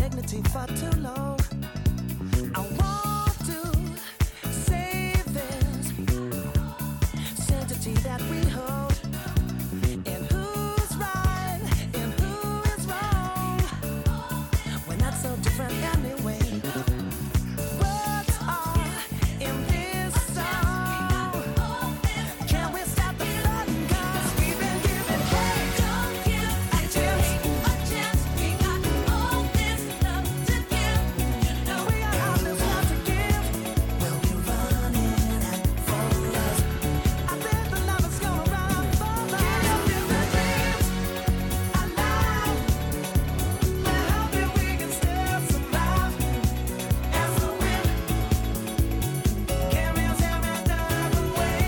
dignity for too long. I want to save this sanctity that we hold. And who's right and who is wrong? We're not so different anyway. Words are in this song. Can we stop the fun? 'Cause we've been giving hate. Don't give a chance. We got all this love to give. You know we got all this love to give. We'll be running out for us. I bet the love is gonna run out for us. Can you feel the dreams alive? We're hoping we can still survive as a win. Can we tear it down away?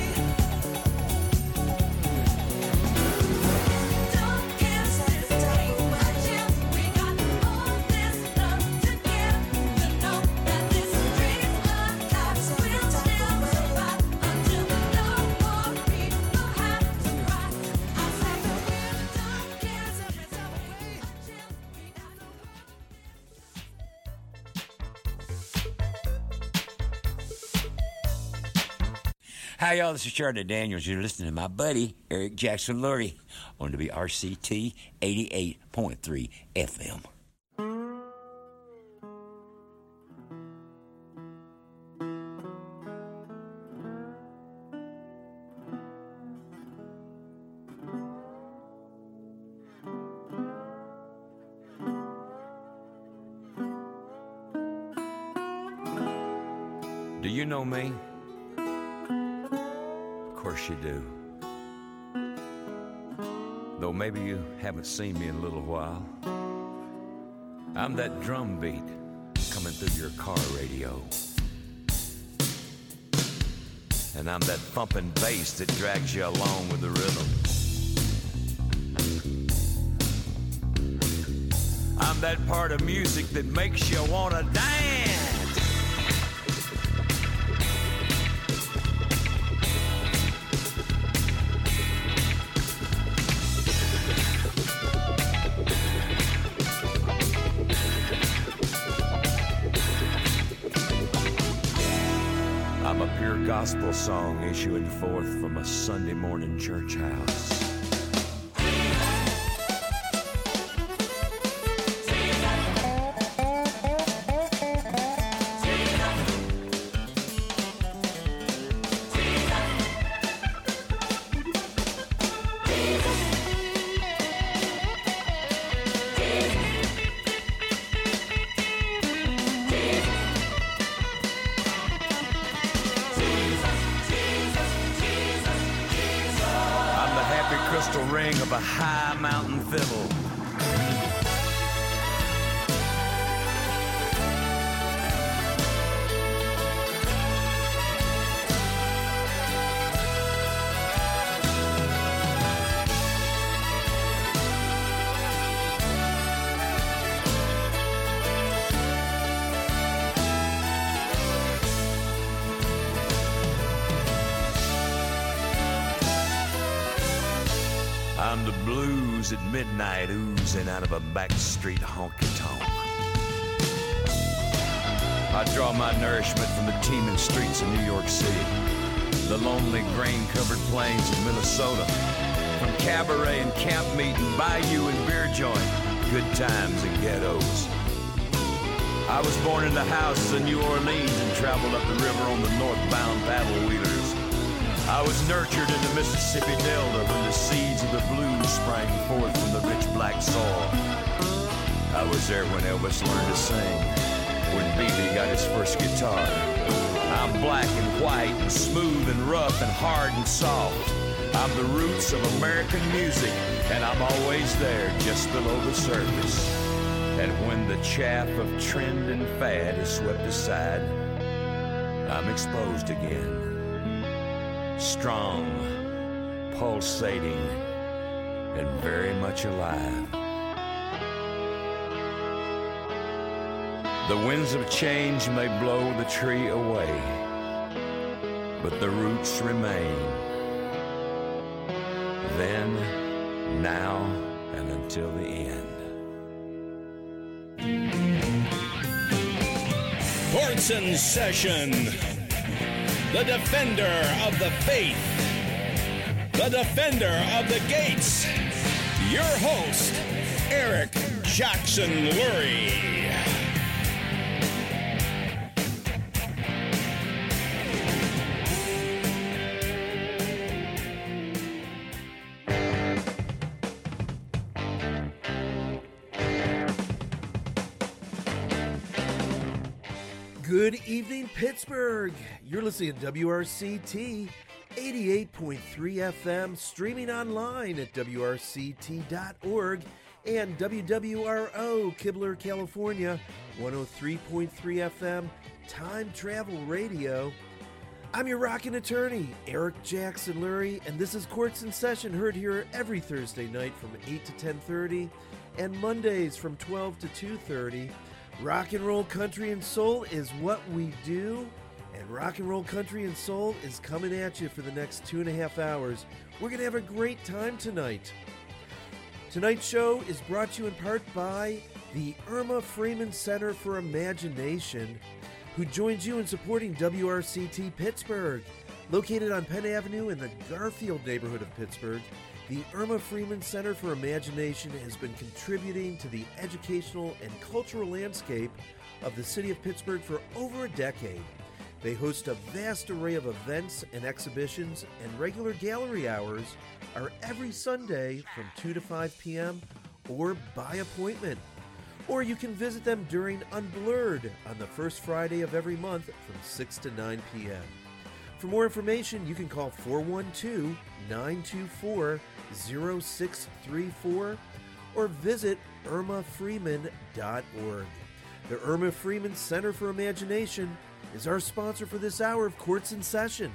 Don't give this dream a chance. We got all this love to give. You know that this dream's alive. We'll still survive until no more people have to cry. I say the wind don't give every time away. We got no Hi, y'all. This is Charlie Daniels. You're listening to my buddy, Eric Jackson Lurie, on WRCT 88.3 FM. Do you know me? Of course you do. Though maybe you haven't seen me in a little while. I'm that drum beat coming through your car radio. And I'm that thumping bass that drags you along with the rhythm. I'm that part of music that makes you wanna dance. I'm a pure gospel song issuing forth from a Sunday morning church house. Crystal ring of a high mountain fiddle. I'm the blues at midnight oozing out of a backstreet honky-tonk. I draw my nourishment from the teeming streets of New York City, the lonely grain-covered plains of Minnesota, from cabaret and camp meeting, bayou and beer joint, good times and ghettos. I was born in the houses of New Orleans and traveled up the river on the northbound paddle wheelers. I was nurtured in the Mississippi Delta when the seeds of the blues sprang forth from the rich black soil. I was there when Elvis learned to sing, when B.B. got his first guitar. I'm black and white and smooth and rough and hard and soft. I'm the roots of American music, and I'm always there just below the surface. And when the chaff of trend and fad is swept aside, I'm exposed again. Strong, pulsating, and very much alive. The winds of change may blow the tree away, but the roots remain. Then, now, and until the end. Courts in session. The defender of the faith. The defender of the gates. Your host, Eric Jackson Lurie. Good evening, Pittsburgh. You're listening to WRCT 88.3 FM, streaming online at WRCT.org, and WWRO, Kibler, California, 103.3 FM, Time Travel Radio. I'm your rockin' attorney, Eric Jackson Lurie, and this is Courts in Session, heard here every Thursday night from 8 to 10:30, and Mondays from 12 to 2:30. Rock and roll, country, and soul is what we do, and rock and roll, country, and soul is coming at you for the next 2.5 hours. We're going to have a great time tonight. Tonight's show is brought to you in part by the Irma Freeman Center for Imagination, who joins you in supporting WRCT Pittsburgh. Located on Penn Avenue in the Garfield neighborhood of Pittsburgh, the Irma Freeman Center for Imagination has been contributing to the educational and cultural landscape of the city of Pittsburgh for over a decade. They host a vast array of events and exhibitions, and regular gallery hours are every Sunday from 2 to 5 p.m. or by appointment. Or you can visit them during Unblurred on the first Friday of every month from 6 to 9 p.m. For more information, you can call 412-924-0634 or visit irmafreeman.org. The Irma Freeman Center for Imagination is our sponsor for this hour of Courts in Session.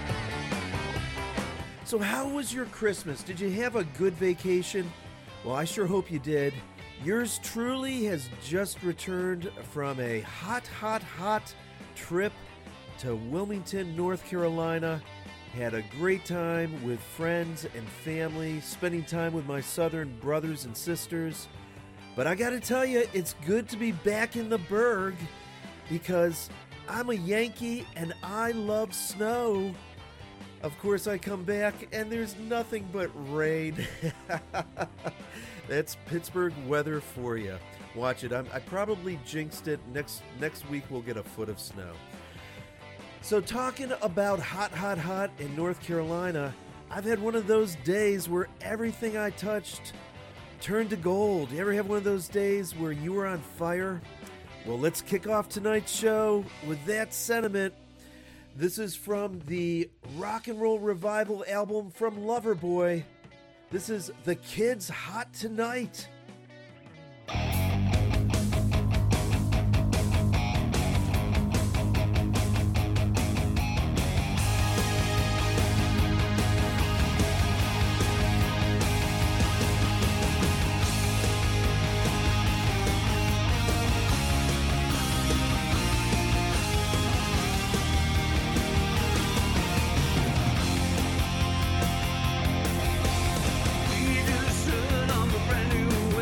So how was your Christmas? Did you have a good vacation? Well, I sure hope you did. Yours truly has just returned from a hot trip to Wilmington, North Carolina. Had a great time with friends and family, spending time with my southern brothers and sisters. But I gotta tell you, it's good to be back in the Burgh because I'm a Yankee and I love snow. Of course, I come back and there's nothing but rain. That's Pittsburgh weather for you. Watch it. I probably jinxed it. Next week we'll get a foot of snow. So talking about hot in North Carolina, I've had one of those days where everything I touched turned to gold. You ever have one of those days where you were on fire? Well, let's kick off tonight's show with that sentiment. This is from the Rock and Roll Revival album from Loverboy. This is The Kids Hot Tonight. On the brand new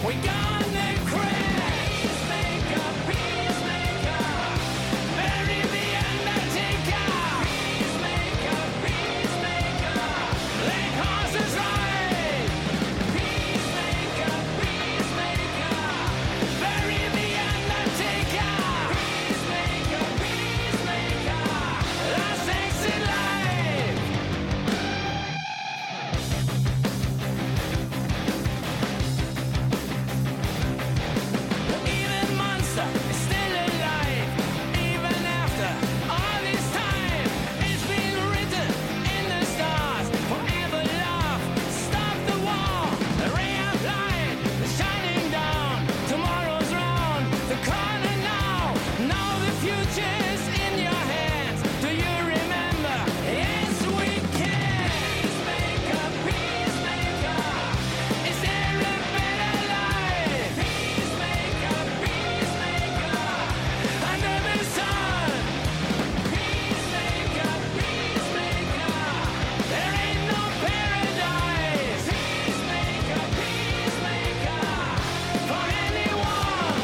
We gonna crash. Peacemaker, peacemaker, bury the undertaker. Peacemaker, peacemaker, let horses ride. Peacemaker, peacemaker, bury the undertaker. Peacemaker, peacemaker, last exit life. Even monster is still alive, even after all this time. It's been written in the stars, forever love, stop the war. The ray of light is shining down, tomorrow's round the corner now. Now the future's in your hands. Do you remember? Yes, we can. Peacemaker, peacemaker, is there a better life? Peacemaker, peacemaker, under the sun. Peacemaker, peacemaker, there ain't no paradise. Peacemaker, peacemaker, for anyone.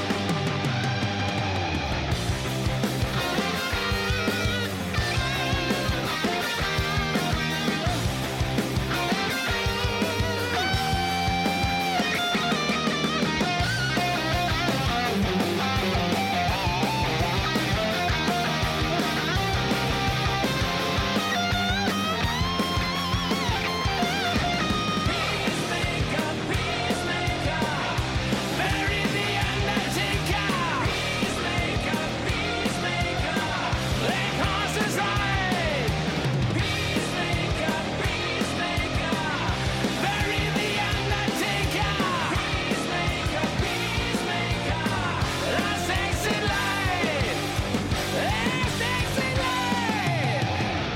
Peacemaker, peacemaker, bury the undertaker. Peacemaker, peacemaker, let horses ride. Peacemaker, peacemaker, bury the undertaker. Peacemaker, peacemaker, last exit life. Last exit life.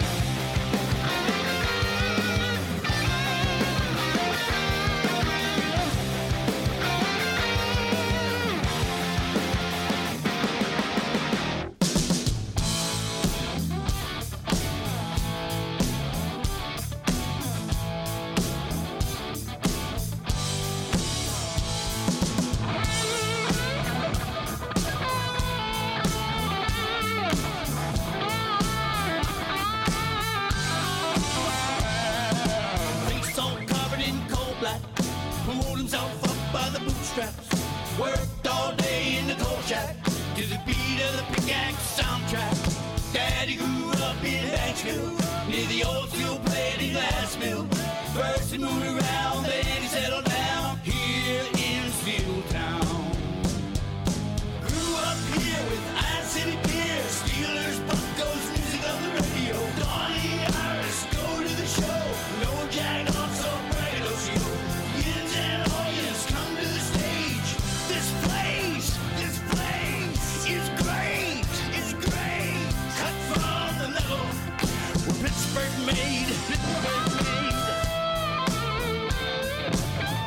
Face all covered in coal black, pulled himself up by the bootstraps. Worked all day in the coal shack to the beat of the pickaxe soundtrack. Daddy grew up in Banksville, near the old steel plating glass mill. First he moved around, then he settled down here in Steel Town. Grew up here with Iron City beer, Steelers, Buccos, music on the radio. Donnie Iris, go to the show. No Jack also braggadocio. Yins and audience come to the stage. This place is great. It's great. Cut from the level where Pittsburgh made.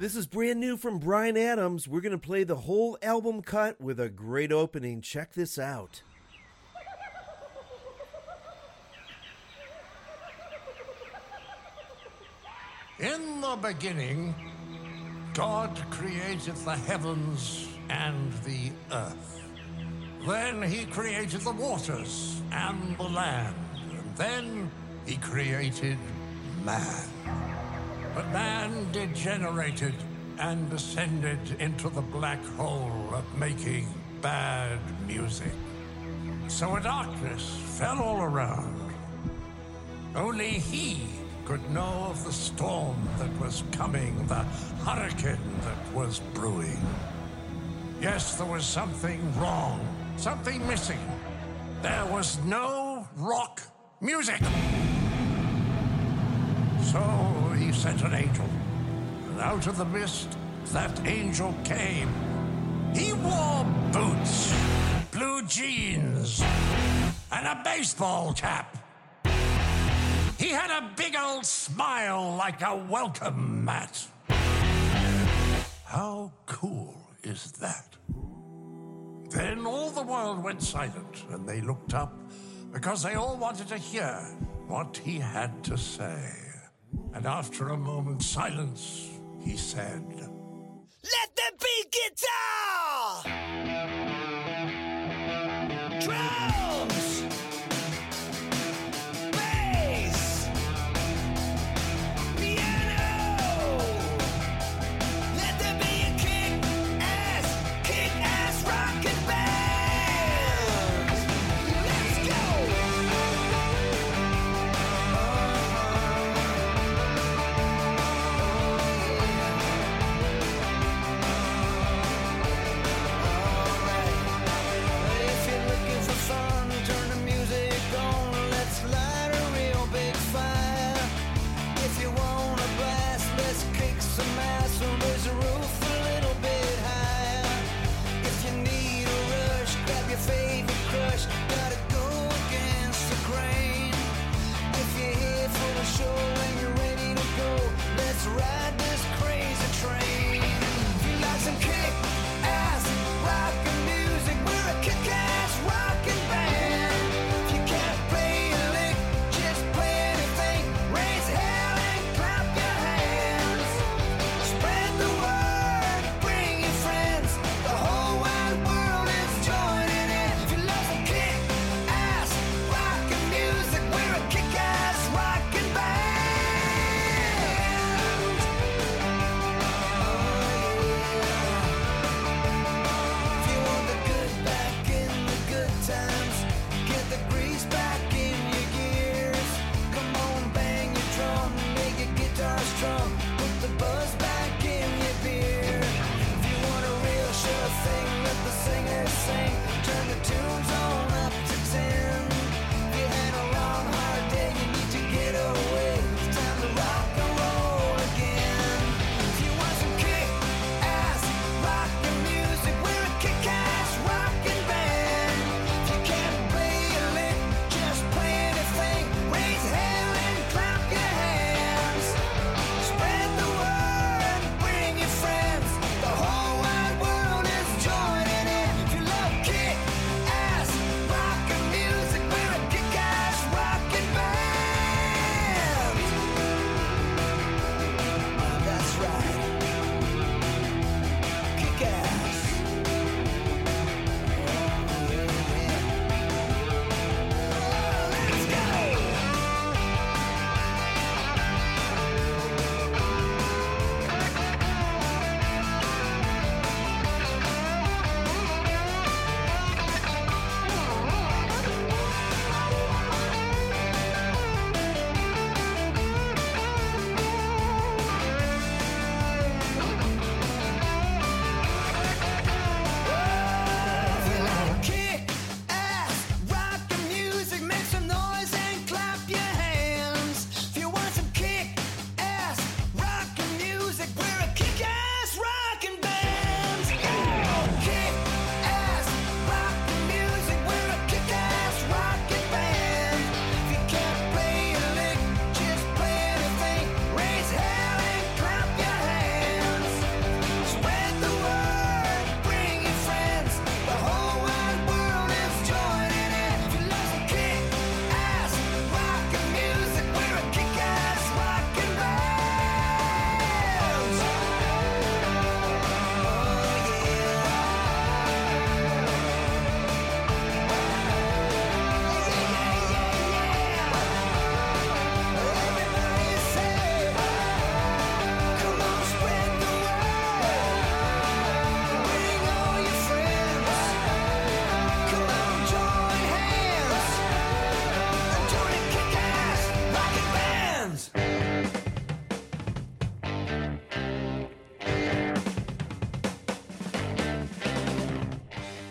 This is brand new from Bryan Adams. We're going to play the whole album cut with a great opening. Check this out. In the beginning, God created the heavens and the earth. Then he created the waters and the land. And then he created man. But man degenerated and descended into the black hole of making bad music. So a darkness fell all around. Only he could know of the storm that was coming, the hurricane that was brewing. Yes, there was something wrong, something missing. There was no rock music. So he sent an angel, and out of the mist, that angel came. He wore boots, blue jeans, and a baseball cap. He had a big old smile like a welcome mat. How cool is that? Then all the world went silent, and they looked up because they all wanted to hear what he had to say. And after a moment's silence, he said, Let there be guitar! Drums! Bass! Piano! Let there be a kick-ass rockin' band! Let's go!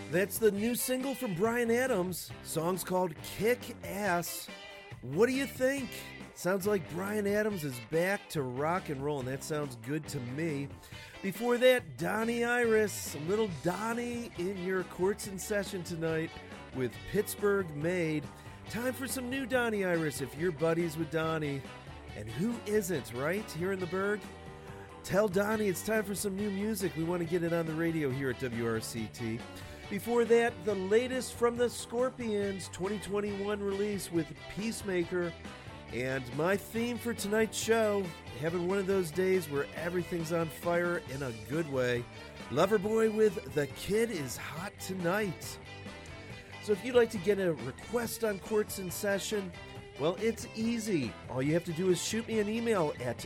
That's the new single from Bryan Adams. Song's called Kick Ass. What do you think? Sounds like Bryan Adams is back to rock and roll, and that sounds good to me. Before that, Donnie Iris, little Donnie in your Courts in Session tonight with Pittsburgh Made. Time for some new Donnie Iris if you're buddies with Donnie. And who isn't, right? Here in the Berg? Tell Donnie it's time for some new music. We want to get it on the radio here at WRCT. Before that, the latest from the Scorpions 2021 release with Peacemaker. And my theme for tonight's show, having one of those days where everything's on fire in a good way. Loverboy with The Kid Is Hot Tonight. So if you'd like to get a request on Courts in Session, well, it's easy. All you have to do is shoot me an email at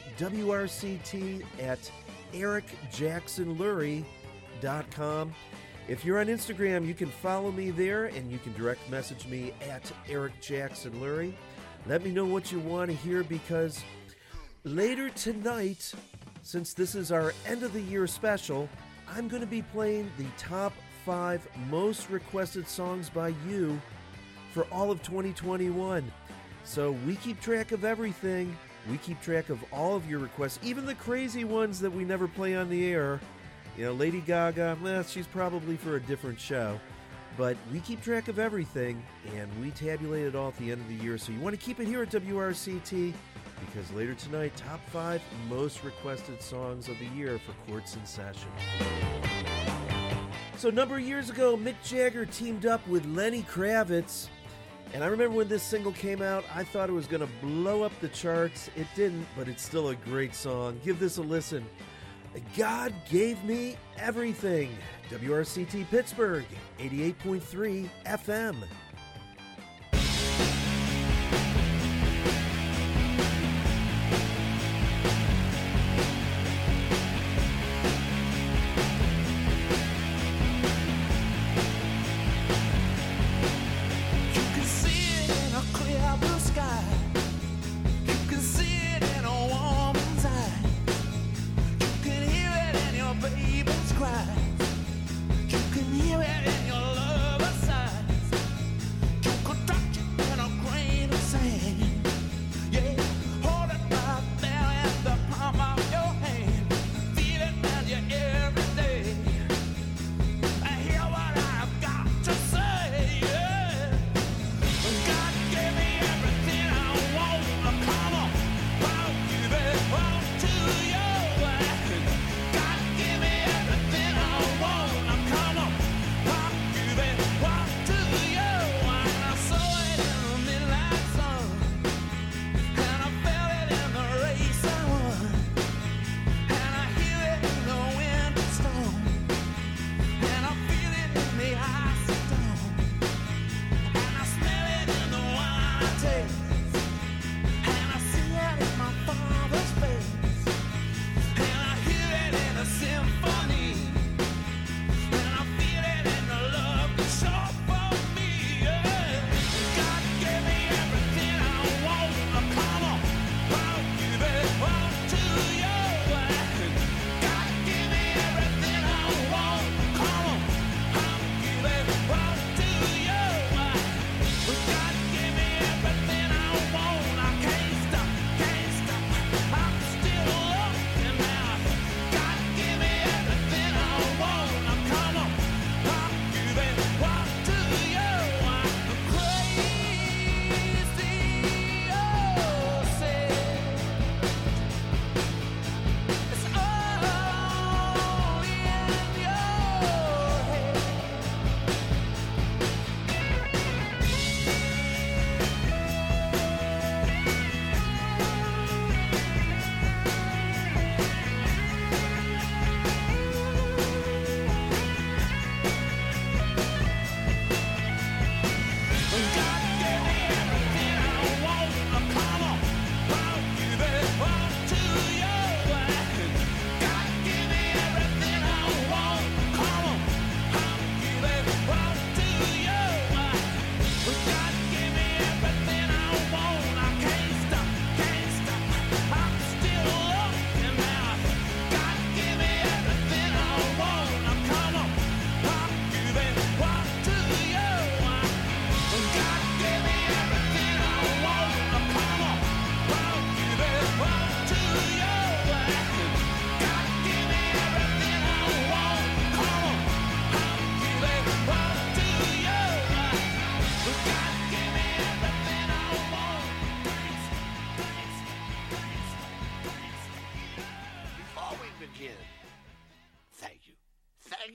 wrct@ericjacksonlurie.com. If you're on Instagram, you can follow me there, and you can direct message me at ericjacksonlurie. Let me know what you want to hear, because later tonight, since this is our end of the year special, I'm going to be playing the top 5 most requested songs by you for all of 2021. So we keep track of everything. We keep track of all of your requests, even the crazy ones that we never play on the air. You know, Lady Gaga, she's probably for a different show. But we keep track of everything, and we tabulate it all at the end of the year. So you want to keep it here at WRCT, because later tonight, top 5 most requested songs of the year for Courts in Session. So a number of years ago, Mick Jagger teamed up with Lenny Kravitz. And I remember when this single came out, I thought it was going to blow up the charts. It didn't, but it's still a great song. Give this a listen. God Gave Me Everything. WRCT Pittsburgh, 88.3 FM. Cry. You can hear it in your lover's eyes.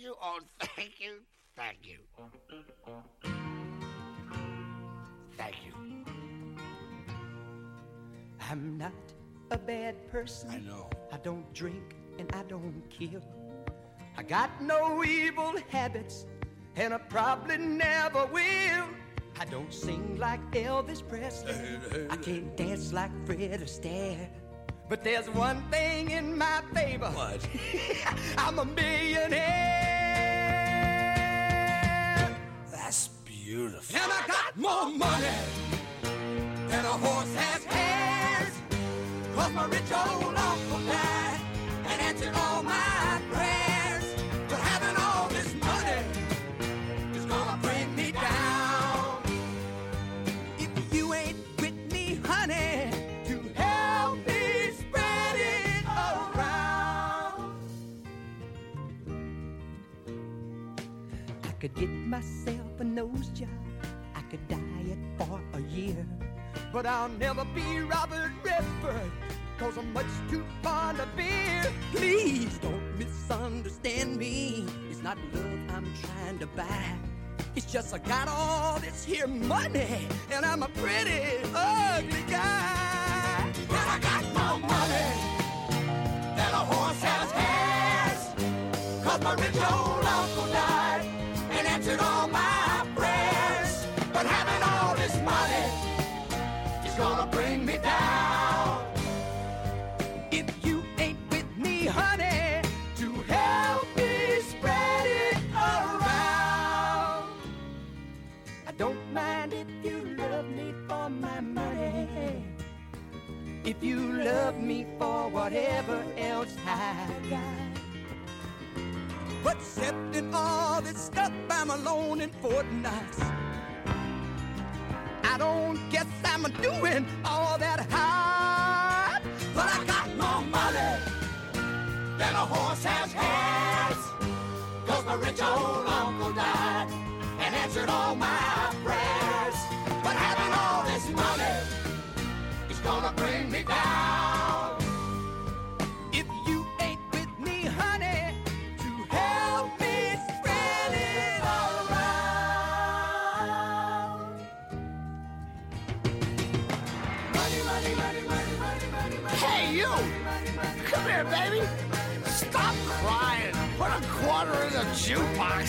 you. Oh, thank you. Thank you. Thank you. I'm not a bad person. I know. I don't drink and I don't kill. I got no evil habits and I probably never will. I don't sing like Elvis Presley. I can't dance like Fred Astaire. But there's one thing in my favor. What? I'm a millionaire. That's beautiful. And I got more money than a horse has hands. 'Cause my rich old uncle died and answered all my prayers. But having all this money is gonna bring me down. If you ain't with me, honey, to help me spread it around. I could get myself a nose job. I could diet for a year. But I'll never be Robert Redford, 'cause I'm much too fond of beer. Please don't misunderstand me. It's not love I'm trying to buy. It's just I got all this here money, and I'm a pretty ugly guy. But I got more money than a horse has hands. 'Cause my rich old uncle died and answered all my prayers. But having all this money is gonna bring me down. If you ain't with me, honey, to help me spread it around. I don't mind if you love me for my money. If you love me for whatever else I got. But accepting all this stuff, I'm alone in Fort Knox. I don't guess I'm doing all that hard. But I got more money than a horse has hands. 'Cause my rich old uncle died and answered all my prayers. But having all this money is gonna bring me down. If you ain't with me, honey, to help me spread it around. Money, money, money, money, money, money, money. Hey, you! Come here, baby. Stop crying. Put a quarter in the jukebox.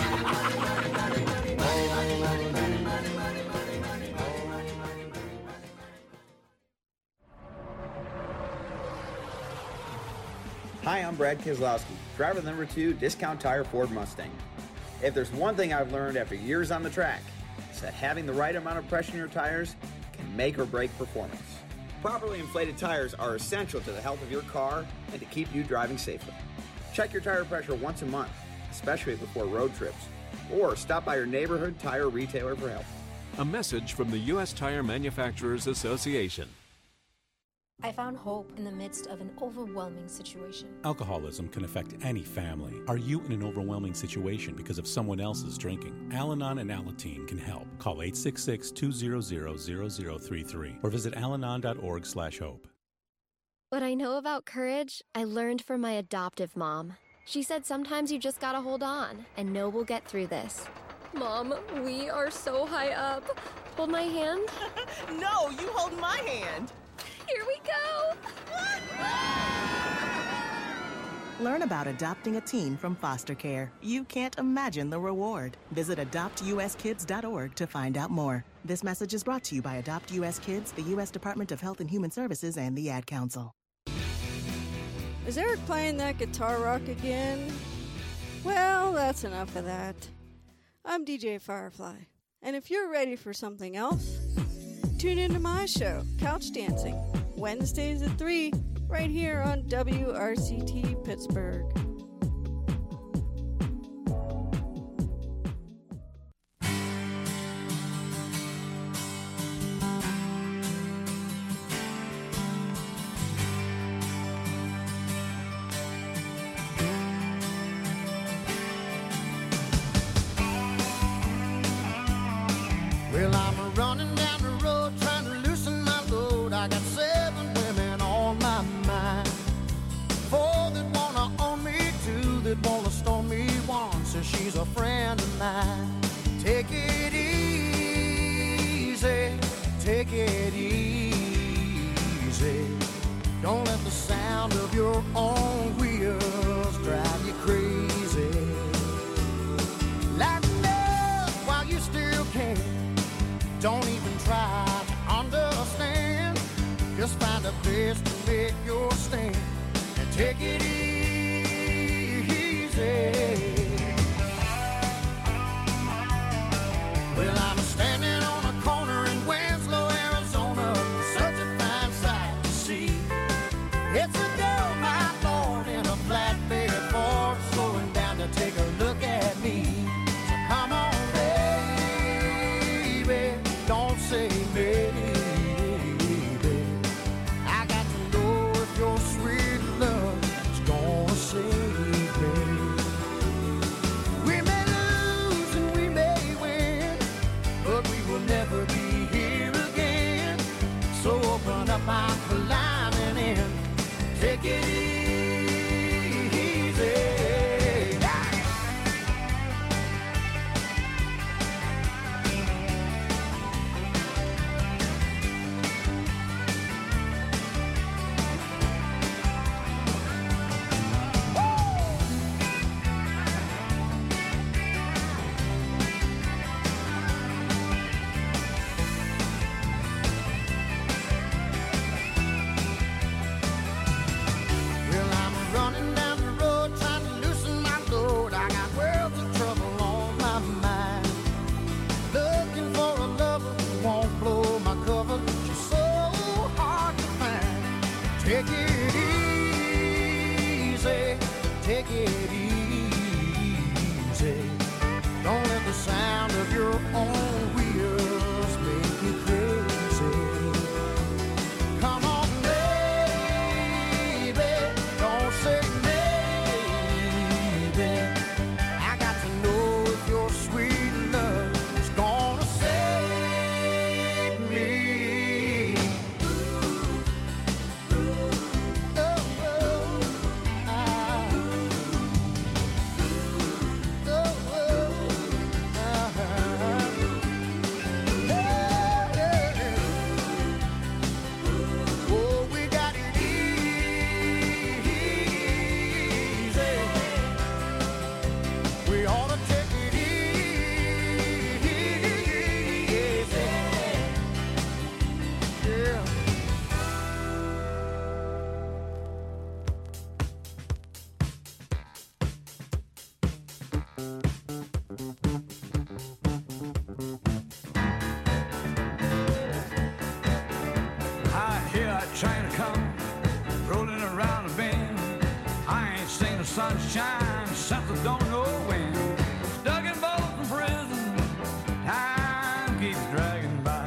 Hi, I'm Brad Keselowski, driver of the number 2 Discount Tire Ford Mustang. If there's one thing I've learned after years on the track, it's that having the right amount of pressure in your tires can make or break performance. Properly inflated tires are essential to the health of your car and to keep you driving safely. Check your tire pressure once a month, especially before road trips, or stop by your neighborhood tire retailer for help. A message from the U.S. Tire Manufacturers Association. I found hope in the midst of an overwhelming situation. Alcoholism can affect any family. Are you in an overwhelming situation because of someone else's drinking? Al-Anon and Alateen can help. Call 866-200-0033 or visit alanon.org/hope. What I know about courage, I learned from my adoptive mom. She said sometimes you just gotta hold on and know we'll get through this. Mom, we are so high up. Hold my hand. No, you hold my hand. Here we go! Learn about adopting a teen from foster care. You can't imagine the reward. Visit adoptuskids.org to find out more. This message is brought to you by Adopt U.S. Kids, the U.S. Department of Health and Human Services, and the Ad Council. Is Eric playing that guitar rock again? Well, that's enough of that. I'm DJ Firefly, and if you're ready for something else, tune into my show, Couch Dancing, Wednesdays at 3, right here on WRCT Pittsburgh. Well, I'm running down the road trying to loosen my load. I got 7 women on my mind. 4 that wanna own me, 2 that wanna stone me, 1 Don't even try to understand. Just find a place to make your stand and take it easy. Well, I'm standing on a corner in Winslow, Arizona, such a fine sight to see. It's a girl, my Lord, in a flatbed Ford, slowing down to take a look at me. So come on, baby, don't say maybe. I got to know if your sweet love is gonna save me. We may lose and we may win, but we will never be here again. So open up my climbing in, take it easy. Well, I'm running down the road trying to loosen my load. I got worlds of trouble on my mind. Looking for a lover who won't blow my cover. She's so hard to find. Take it easy, take it easy. Don't let the sound of your own wheels make you crazy. Come on, baby, don't say maybe. I got to know if your sweet love is gonna save me. Oh, we got it easy. We ought to take it easy. Yeah. I hear a train come rolling around the bend. I ain't seen the sunshine since I don't know when. Stuck in Bolton prison, time keeps dragging by.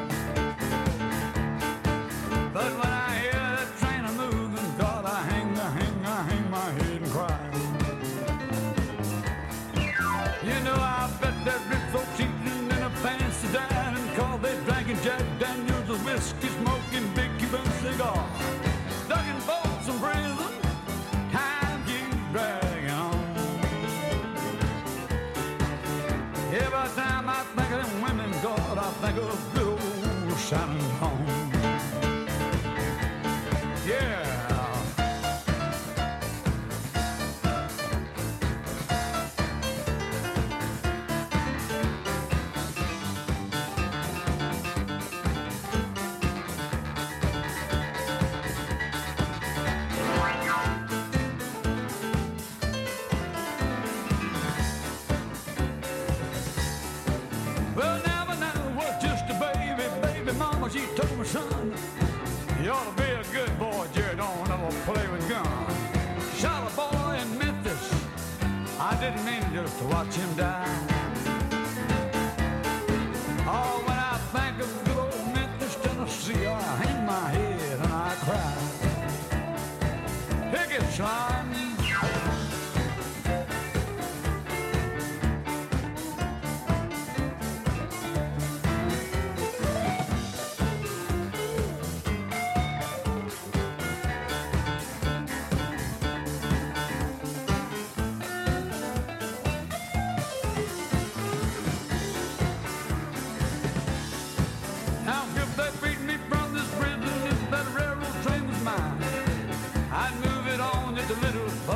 But when I hear that train a moving, God, I hang my head and cry. You know, I bet that rich folks eating in a fancy dining car. They drinking Jack Daniels, a whiskey smoking big Cuban cigar. Stuck in Folsom prison, time keeps dragging on. Every time I think of them women, God, I think of good old Shannon home. Yeah. Well, now was just a baby mama, she told me, son, you ought to be a good boy, Jerry, don't ever play with guns. Shot a boy in Memphis, I didn't mean just to watch him die. Oh, when I think of good old Memphis, Tennessee, I hang my head and I cry. Pick it, son. Now if they beat me from this prison, if that railroad train was mine, I'd move it on just a little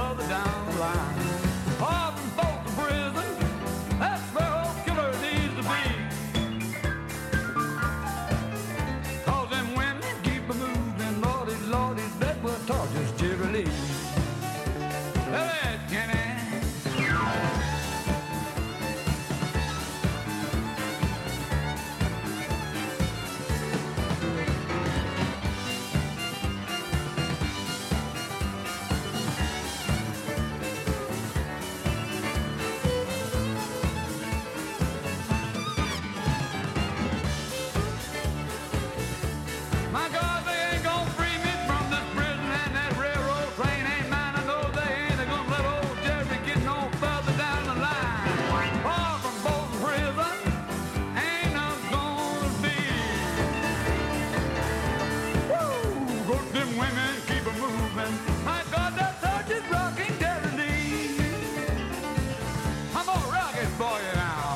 boogie now.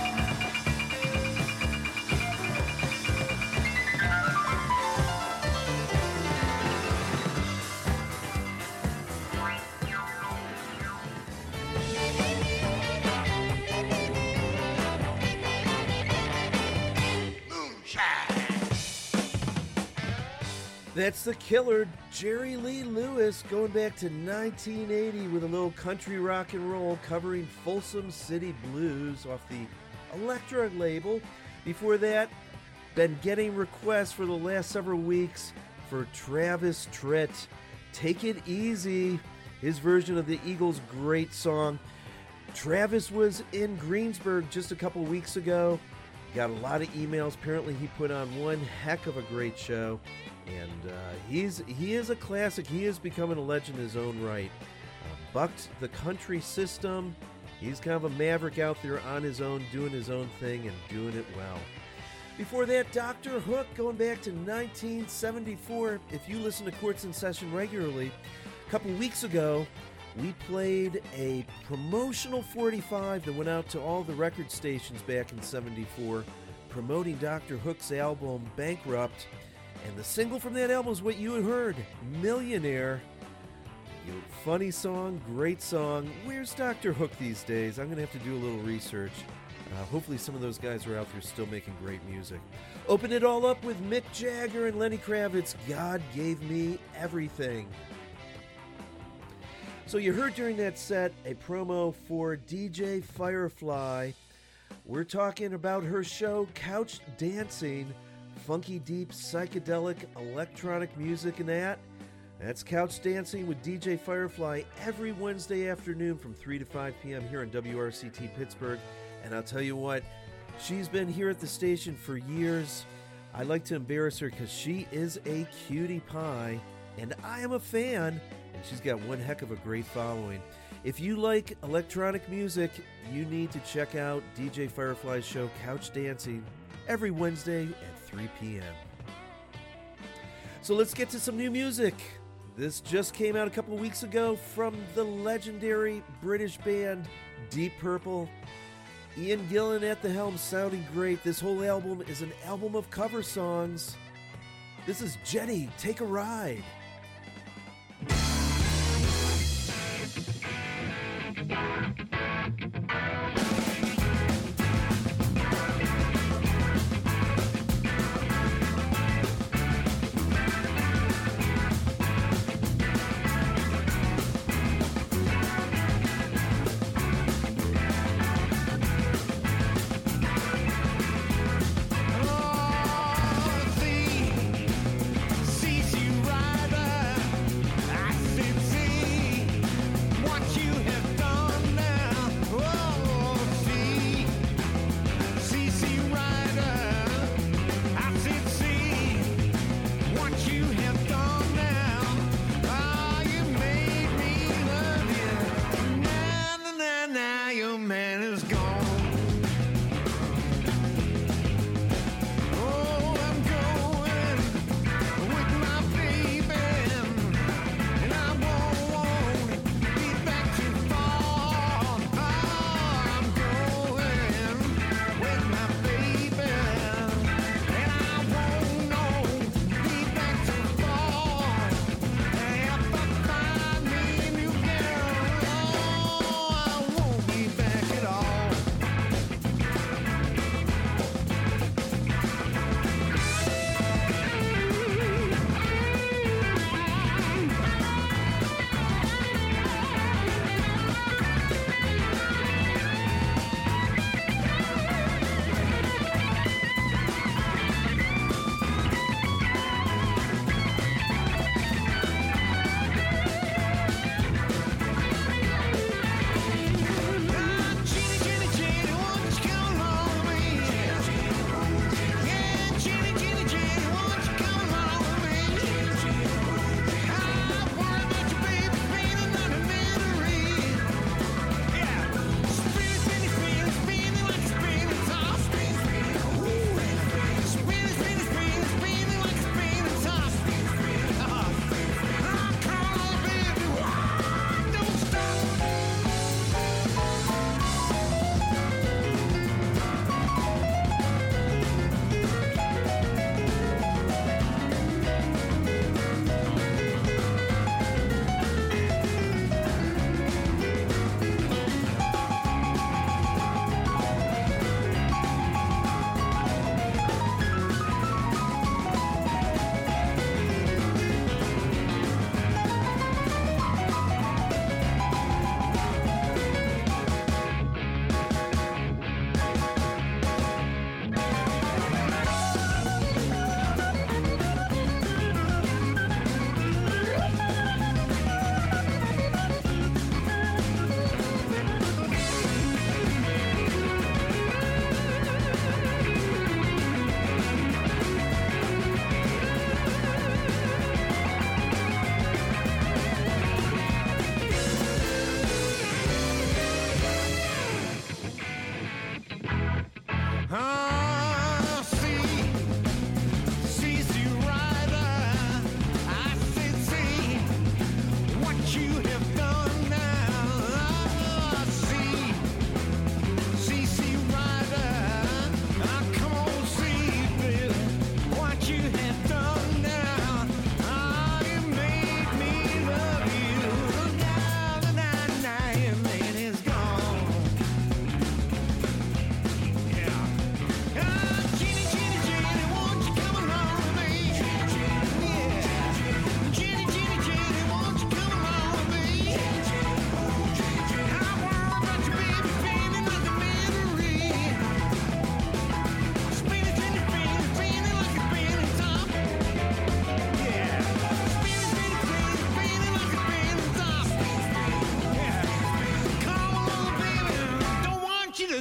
That's the killer, Jerry Lee Lewis, going back to 1980 with a little country rock and roll covering Folsom City Blues off the Elektra label. Before that, been getting requests for the last several weeks for Travis Tritt, Take It Easy, his version of the Eagles' great song. Travis was in Greensburg just a couple weeks ago. Got a lot of emails. Apparently he put on one heck of a great show. And he is a classic. He is becoming a legend in his own right. Bucked the country system. He's kind of a maverick out there on his own, doing his own thing and doing it well. Before that, Dr. Hook, going back to 1974. If you listen to Courts in Session regularly, a couple weeks ago, we played a promotional 45 that went out to all the record stations back in 74, promoting Dr. Hook's album, Bankrupt. And the single from that album is what you had heard, Millionaire. Funny song, great song. Where's Dr. Hook these days? I'm going to have to do a little research. Hopefully some of those guys are out there still making great music. Open it all up with Mick Jagger and Lenny Kravitz, God Gave Me Everything. So you heard during that set a promo for DJ Firefly. We're talking about her show, Couch Dancing, funky, deep, psychedelic, electronic music and that. That's Couch Dancing with DJ Firefly every Wednesday afternoon from 3 to 5 p.m. here on WRCT Pittsburgh. And I'll tell you what, she's been here at the station for years. I like to embarrass her because she is a cutie pie, and I am a fan, and she's got one heck of a great following. If you like electronic music, you need to check out DJ Firefly's show, Couch Dancing, every Wednesday at 3 p.m. So let's get to some new music. This just came out a couple of weeks ago from the legendary British band Deep Purple. Ian Gillan at the helm, sounding great. This whole album is an album of cover songs. This is Jenny, Take a Ride.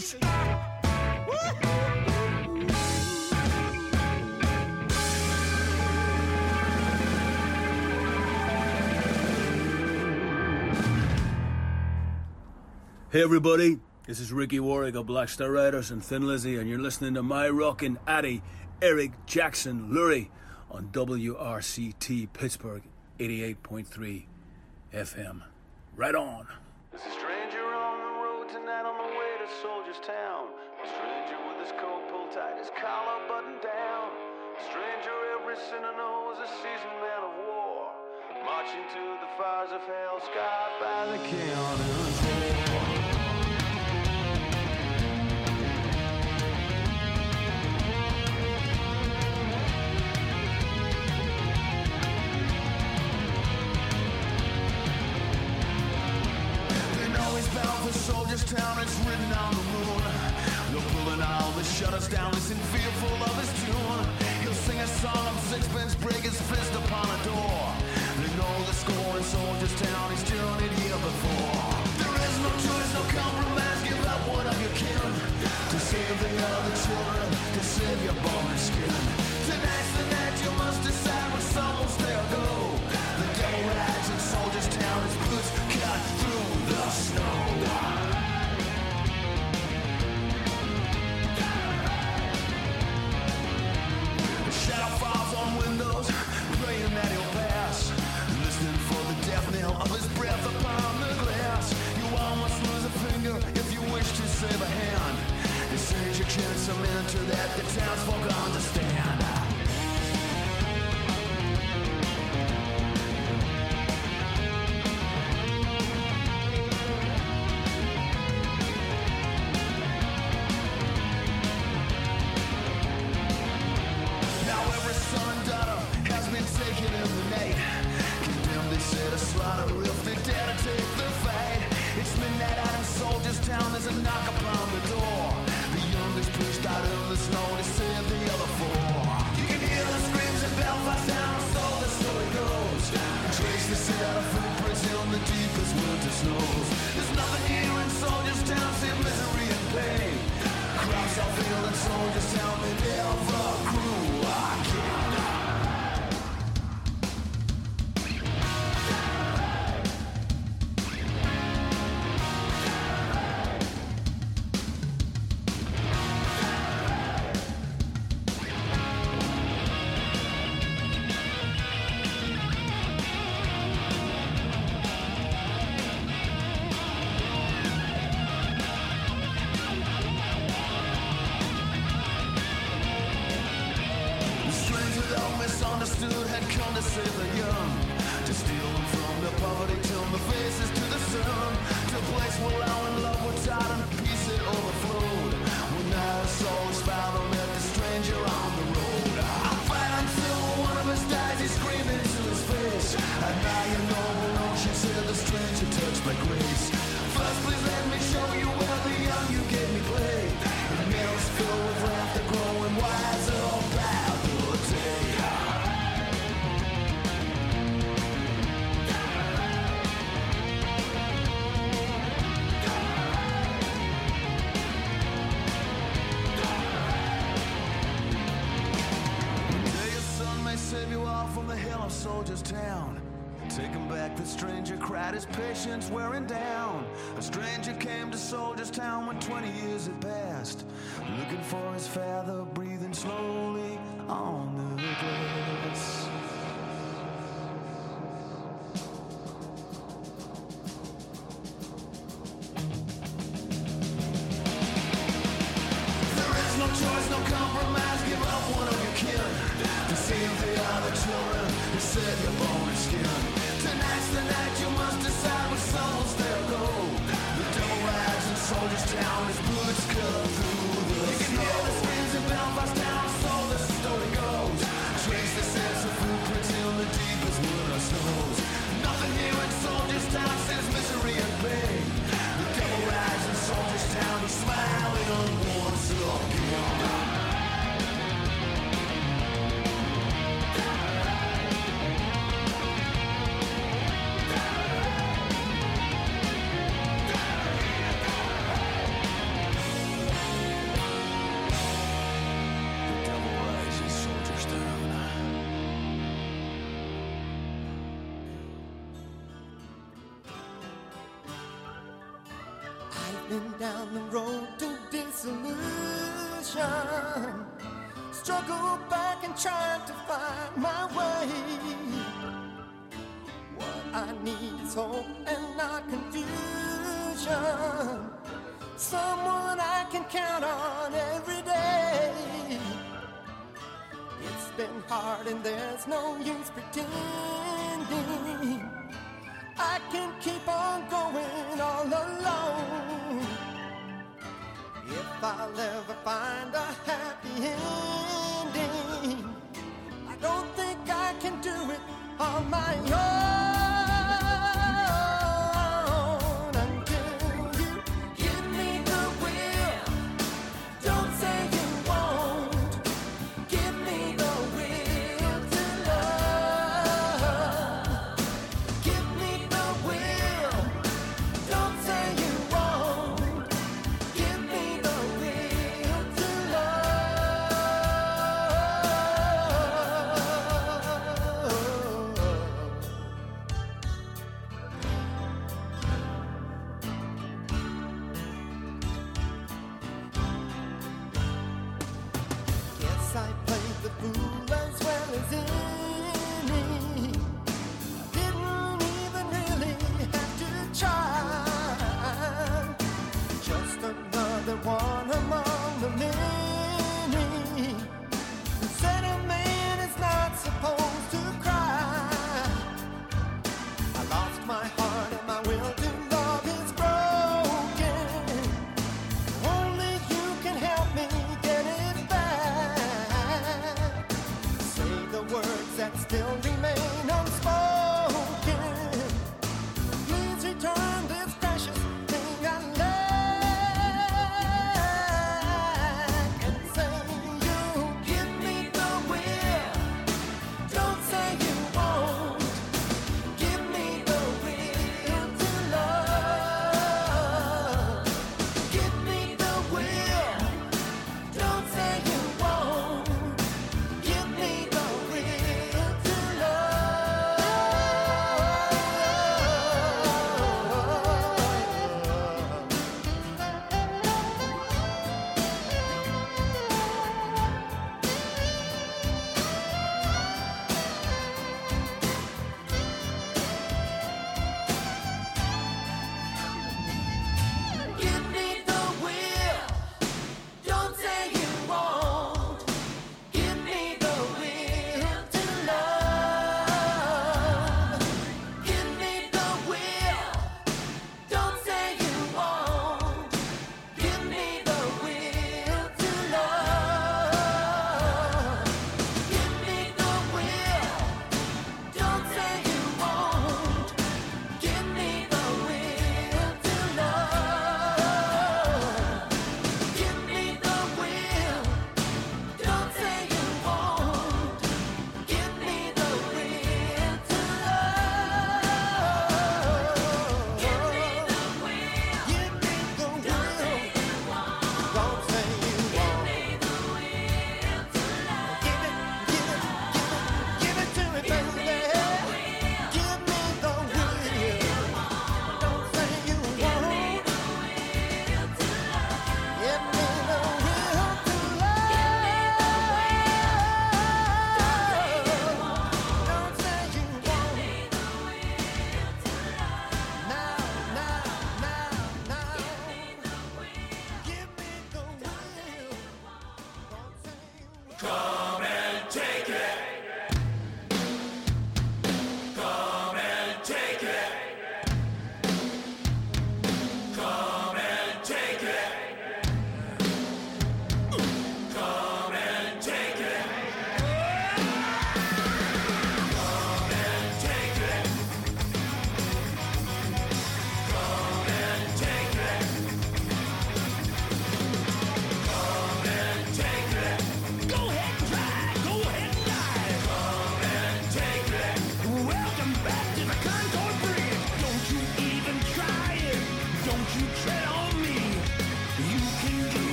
stop. Hey everybody, this is Ricky Warwick of Black Star Riders and Thin Lizzy, and you're listening to my rockin' Addy, Eric Jackson Lurie, on WRCT Pittsburgh 88.3 FM. Right on. There's a stranger on the road tonight on the way to Soldier's Town. A stranger with his coat pulled tight, his collar buttoned down. A stranger every sinner knows, a seasoned man of war, marching to the fires of hell, scarred by the cannon's roar. Bound for Soldier's Town, it's written on the moon. They're pulling all the shutters down, listen fearful of his tune. He'll sing a song of sixpence, break his fist upon a door. They know the score in Soldier's Town, he's done it here before. There is no choice, no compromise, give up one of your kin to save the other children, to save your bone and skin. Tonight's the night you must decide when someone's there go. The devil rides in Soldier's Town, his boots cut through the snow. The shadow falls on windows, praying that he'll pass, listening for the death knell of his breath upon the glass. You almost lose a finger if you wish to save a hand. It says you can't cement to that the townsfolk understand. Soldier's Town. Taking back the stranger cried, his patience wearing down. A stranger came to Soldier's Town when 20 years had passed, looking for his father, breathing slowly on the glass. There is no choice, no compromise, give up one of your kin to save the other children, to save your bone and skin. Tonight's the night you must decide when someone's there go. The devil rides in Soldier's Town, his bullets cut through the snow. You can hear the screams in Belfast Town, so the story goes. Trace the sense of footprints in the deepest winter snows. Nothing here in Soldier's Town says misery and pain. The devil rides in Soldier's Town, he's smiling on once again. heading down the road to dissolution. Struggle back and try to find my way. What I need is hope and not confusion. Someone I can count on every day. It's been hard and there's no use pretending. I can keep on going all alone. If I'll ever find a happy ending, I don't think I can do it on my own. Until you give me the will, don't say you won't. Give me the will to love. Give me the will, don't say you won't. Give me the will to Guess I played the fool as well as any. I didn't even really have to try. Just another one among the many who said a man is not supposed to cry. I lost my heart and my will to love is broken. Only you can help me get it back. Say the words that still remain unspoken. Please return this precious thing I lack. And say you give me the will. Don't say you won't. Give me the will to love. Give me the will. Don't say you won't. Give me the will to Give me the will. Don't say you won't. Give me the will to love. Give me the will. Don't say you won't. Give me the will to love. Give me the will. Don't say you won't. Give me the will to love. Give me the will. Don't say you won't. Give me the will to love. Give me the will. Give me the will. Don't say you won't. Don't say you won't. Give me the will to love. Give it to me, baby. Give me the will. Don't say you won't. Give me the will to love. Give me the will to love. Don't say you won't. Now. Give me the will. Come and take it. Come and take it. Come and take it. Come and take it. Come and take it. Come and take it. Come and take it. Go ahead and try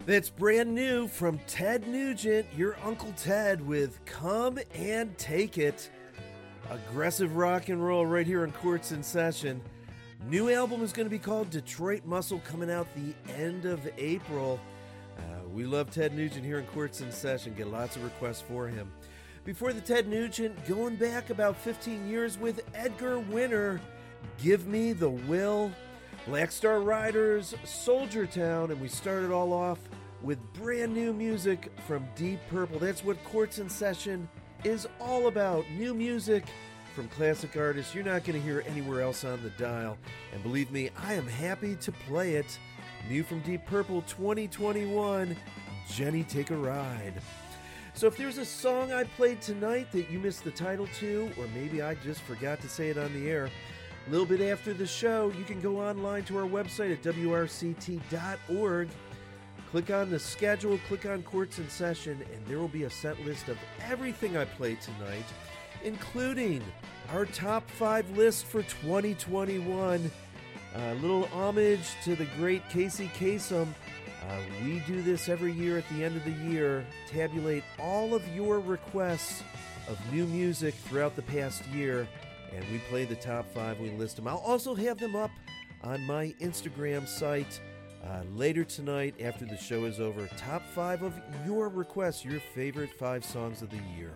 That's brand new from Ted Nugent, your Uncle Ted, with Come and Take It. Aggressive rock and roll right here on Courts in Session. New album is going to be called Detroit Muscle, coming out the end of April. We love Ted Nugent here in Courts in Session, get lots of requests for him. Before the Ted Nugent, going back about 15 years with Edgar Winter, Give Me the Will. Black Star Riders, Soldier Town, and we started all off with brand new music from Deep Purple. That's what Courts in Session is all about. New music from classic artists you're not going to hear anywhere else on the dial. And believe me, I am happy to play it. New from Deep Purple 2021, Jenny Take a Ride. So if there's a song I played tonight that you missed the title to, or maybe I just forgot to say it on the air, a little bit after the show, you can go online to our website at wrct.org. Click on the schedule, click on Courts in Session, and there will be a set list of everything I played tonight, including our top 5 list for 2021. A little homage to the great Casey Kasem. We do this every year at the end of the year, tabulate all of your requests of new music throughout the past year, and we play the top 5, we list them. I'll also have them up on my Instagram site later tonight after the show is over. Top 5 of your requests, your favorite 5 songs of the year.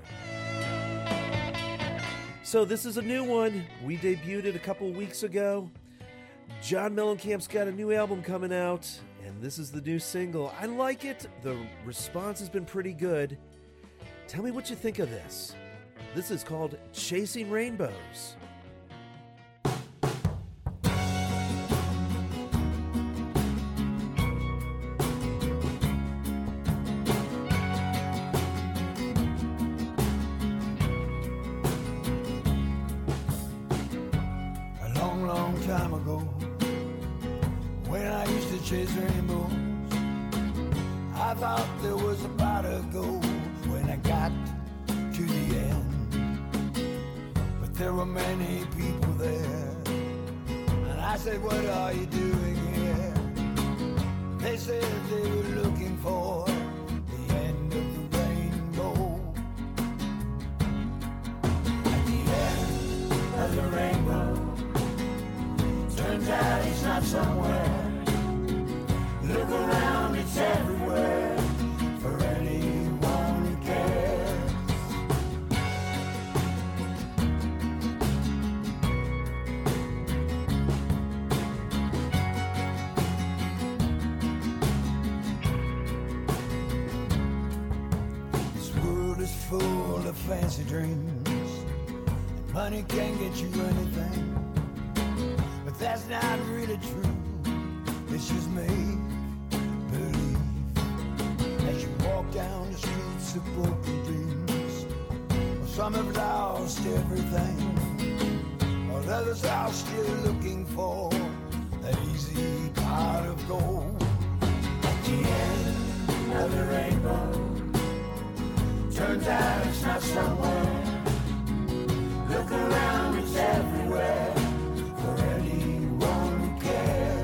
So this is a new one. We debuted it a couple weeks ago. John Mellencamp's got a new album coming out, and this is the new single. I like it. The response has been pretty good. Tell me what you think of this. This is called Chasing Rainbows. A long, long time ago, when I used to chase rainbows, I thought there was about to go when I got to the end. But there were many people there, and I said, what are you doing here? They said they were looking for the end of the rainbow. At the end of the rainbow, turns out it's not somewhere. Look around, it's everywhere for anyone who cares. This world is full of fancy dreams, and money can't get you anything. But that's not really true. It's just make believe. As you walk down the streets of broken dreams, well, some have lost everything, while others are still looking for that easy pot of gold. At the end of the rainbow, turns out it's not somewhere. Look around, it's everywhere for anyone who cares.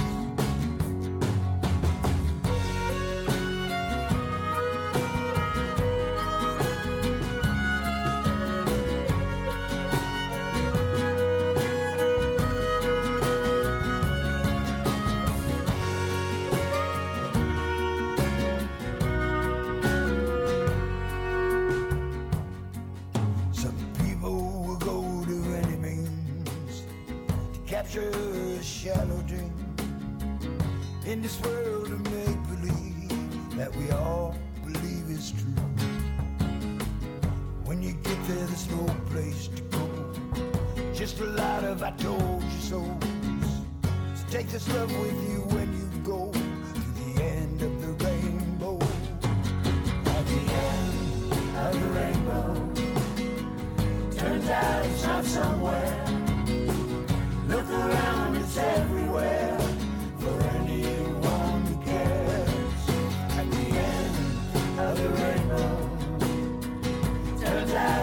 Capture a shallow dream in this world of make-believe that we all believe is true. When you get there, there's no place to go, just a lot of I told you so. So take this love with you when you go to the end of the rainbow. At the end of the rainbow, turns out it's not somewhere. Look around, it's everywhere for anyone who cares. At the end of the rainbow, turns out